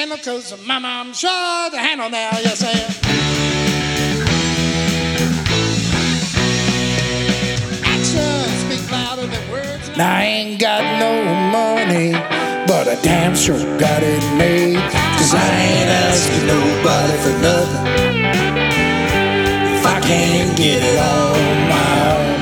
candle, 'cause mama, I'm sure to handle now, yes, I am. Actions speak louder than words. Now I ain't got no money, but I damn sure got it made. 'Cause I ain't asking nobody for nothing if I can't get it on my own.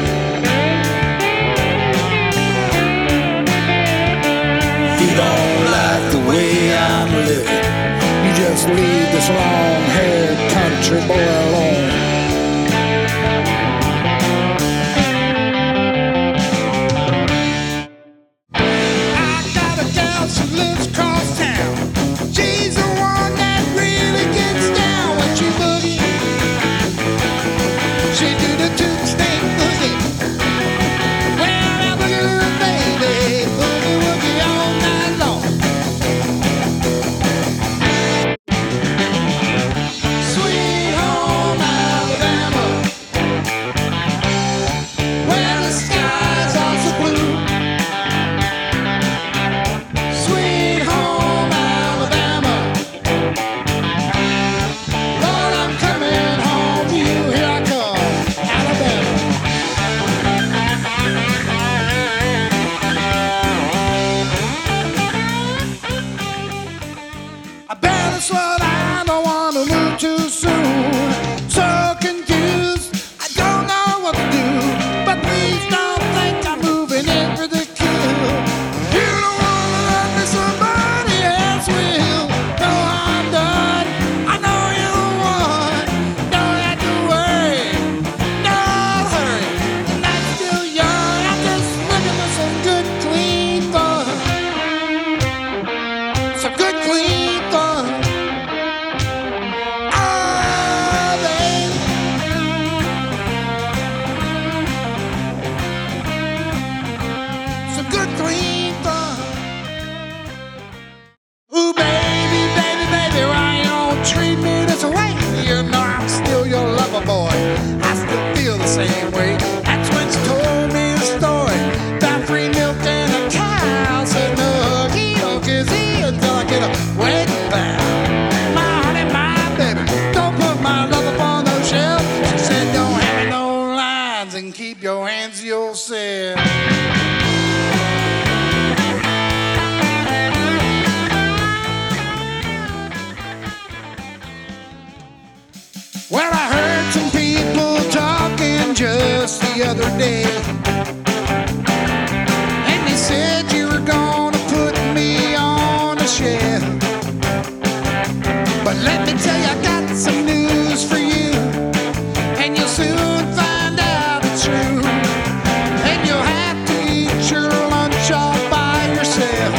If you don't like the way I'm living, you just leave this long-haired country boy alone. I got a gal, she lives across town. She's the one that really gets down when she boogie. She do the two-step boogie. Well, that boogie little baby, boogie woogie all night long. Sweet home Alabama, where the skies are so blue. Sweet home Alabama, Lord, I'm coming home to you. Here I come, Alabama. I better slow down, don't want to move too soon. So confused, I don't know what to do. But please don't think I'm moving in for the kill. You don't want to love me, somebody else will. No, I'm done, I know you're the one. Don't have to worry, no hurry. And I'm still young, I'm just looking for some good clean fun. Some good clean fun. Oh, baby. Some good clean fun. Ooh, baby, baby, baby, why you don't treat me this way? You know I'm still your lover boy. I still feel the same way. That's when she told me a story about free milk and a cow. Said no huggy, no kissy until I get a wedding vow. My honey, my baby, don't put my love upon no shelf. She said don't have me no lines and keep your hands to yourself. Well, I heard some people talking just the other day, and they said you were gonna put me on a shelf. But let me tell you, I got some news for you, and you'll soon find out it's true. And you'll have to eat your lunch all by yourself,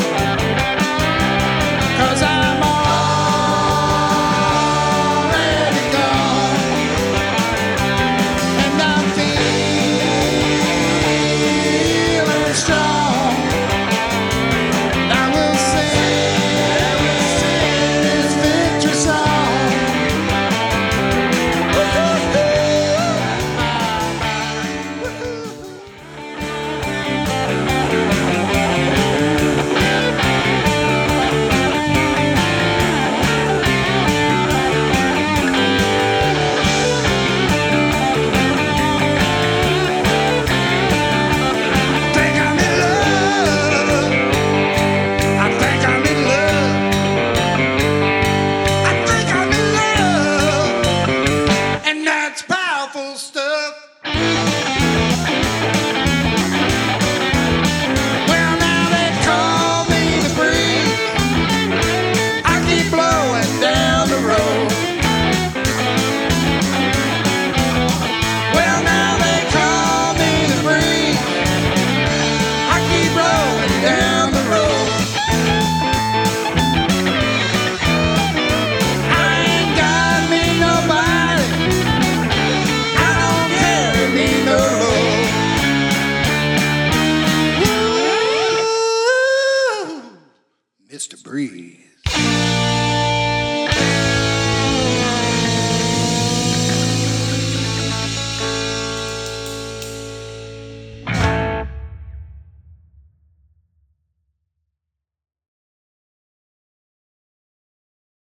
'cause I'm already gone, and I'm feeling strong. I will sing this victory song. Think I'm in love. I think I'm in love. I think I'm in love. And that's powerful stuff. Well, now they call me the breeze. I keep blowing down the road. Well, now they call me the breeze. I keep rolling down the road. I ain't got me nobody. I don't carry me no load. Ooh, Mr. Breeze.